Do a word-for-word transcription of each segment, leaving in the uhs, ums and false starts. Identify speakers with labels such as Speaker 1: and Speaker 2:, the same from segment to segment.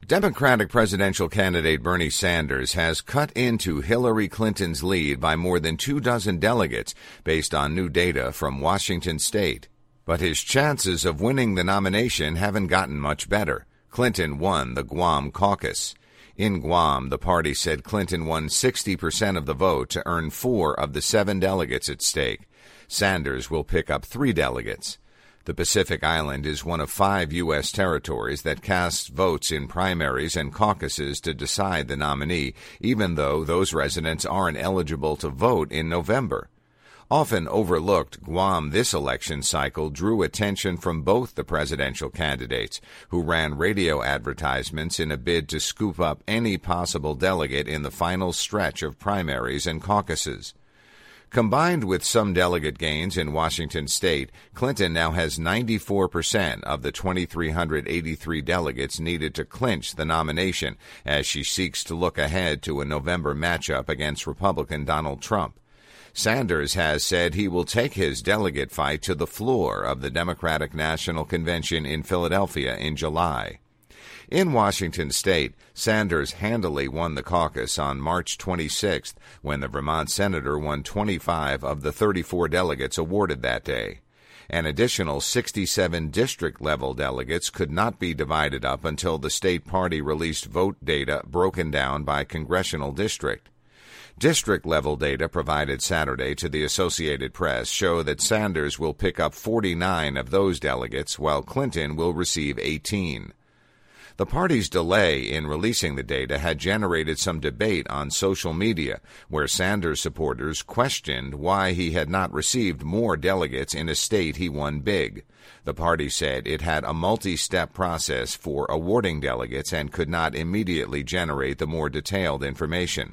Speaker 1: Democratic presidential candidate Bernie Sanders has cut into Hillary Clinton's lead by more than two dozen delegates based on new data from Washington state. But his chances of winning the nomination haven't gotten much better. Clinton won the Guam caucus. In Guam, the party said Clinton won sixty percent of the vote to earn four of the seven delegates at stake. Sanders will pick up three delegates. The Pacific Island is one of five U S territories that casts votes in primaries and caucuses to decide the nominee, even though those residents aren't eligible to vote in November. Often overlooked, Guam this election cycle drew attention from both the presidential candidates, who ran radio advertisements in a bid to scoop up any possible delegate in the final stretch of primaries and caucuses. Combined with some delegate gains in Washington state, Clinton now has ninety-four percent of the two thousand three hundred eighty-three delegates needed to clinch the nomination as she seeks to look ahead to a November matchup against Republican Donald Trump. Sanders has said he will take his delegate fight to the floor of the Democratic National Convention in Philadelphia in July. In Washington state, Sanders handily won the caucus on March twenty-sixth when the Vermont senator won twenty-five of the thirty-four delegates awarded that day. An additional sixty-seven district-level delegates could not be divided up until the state party released vote data broken down by congressional district. District-level data provided Saturday to the Associated Press show that Sanders will pick up forty-nine of those delegates, while Clinton will receive eighteen. The party's delay in releasing the data had generated some debate on social media, where Sanders supporters questioned why he had not received more delegates in a state he won big. The party said it had a multi-step process for awarding delegates and could not immediately generate the more detailed information.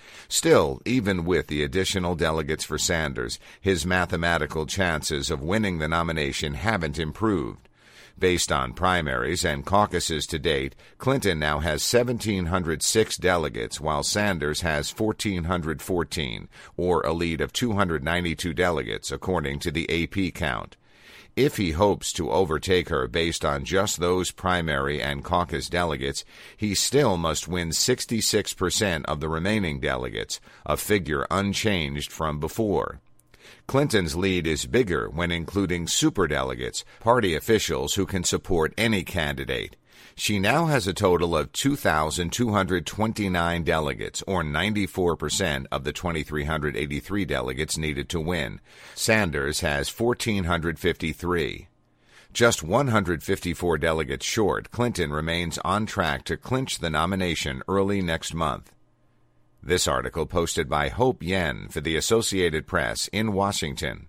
Speaker 1: Still, even with the additional delegates for Sanders, his mathematical chances of winning the nomination haven't improved. Based on primaries and caucuses to date, Clinton now has one thousand seven hundred six delegates, while Sanders has one thousand four hundred fourteen, or a lead of two hundred ninety-two delegates, according to the A P count. If he hopes to overtake her based on just those primary and caucus delegates, he still must win sixty-six percent of the remaining delegates, a figure unchanged from before. Clinton's lead is bigger when including superdelegates, party officials who can support any candidate. She now has a total of two thousand two hundred twenty-nine delegates, or ninety-four percent of the two thousand three hundred eighty-three delegates needed to win. Sanders has one thousand four hundred fifty-three. Just one hundred fifty-four delegates short, Clinton remains on track to clinch the nomination early next month. This article posted by Hope Yen for the Associated Press in Washington.